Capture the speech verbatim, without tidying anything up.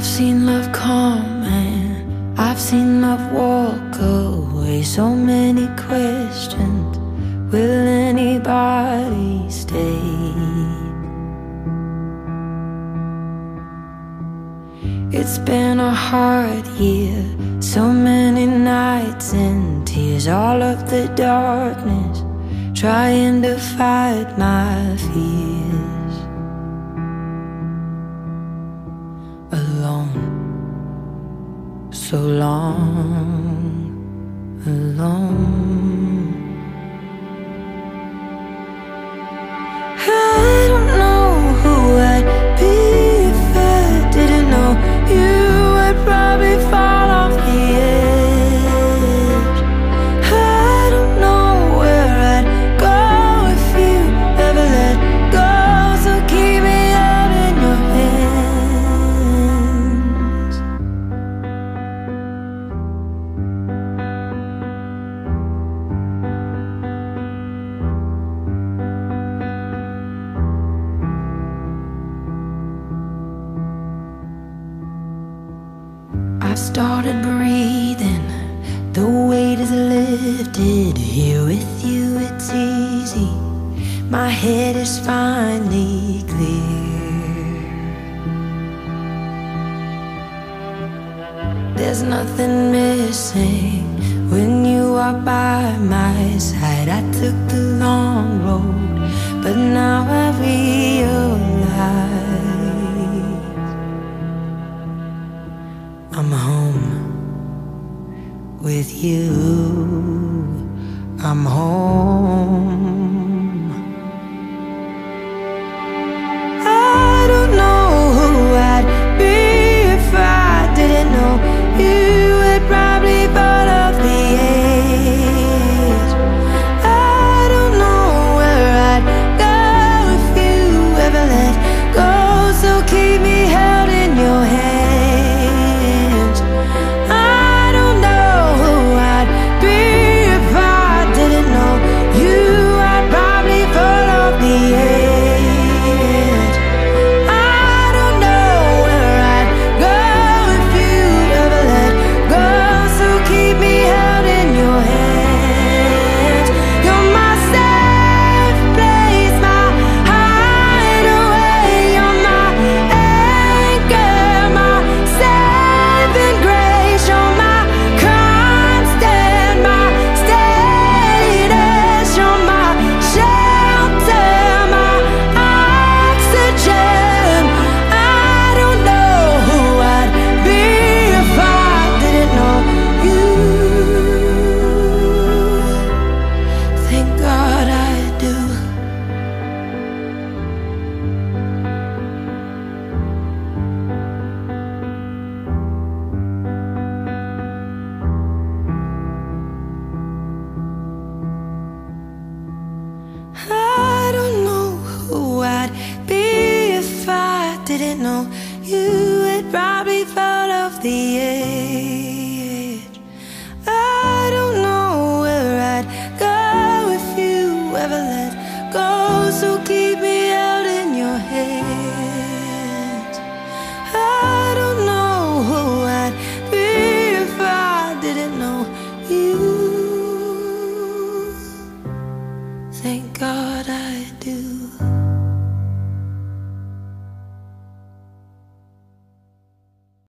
I've seen love come and I've seen love walk away. So many questions, will anybody stay? It's been a hard year, so many nights and tears, all of the darkness trying to fight my fears. Alone, so long alone. I don't know who I'd be if I didn't know you. I'd probably fall off the edge. I don't know where I'd go if you ever let go. So keep me out in your hands. I've started breathing, the weight is lifted. Here with you it's easy, my head is finally clear. There's nothing missing when you are by my side. I took the long road, but now I realize I'm home with you. I'm home. I don't know who I'd be if I didn't know you. Would probably fall off the edge. I don't know where I'd go if you ever let go. So keep me held in your hands. Didn't know you had probably fall off the edge. I don't know where I'd go if you ever let go. So keep me out in your hands. I don't know who I'd be if I didn't know you. Thank God I do.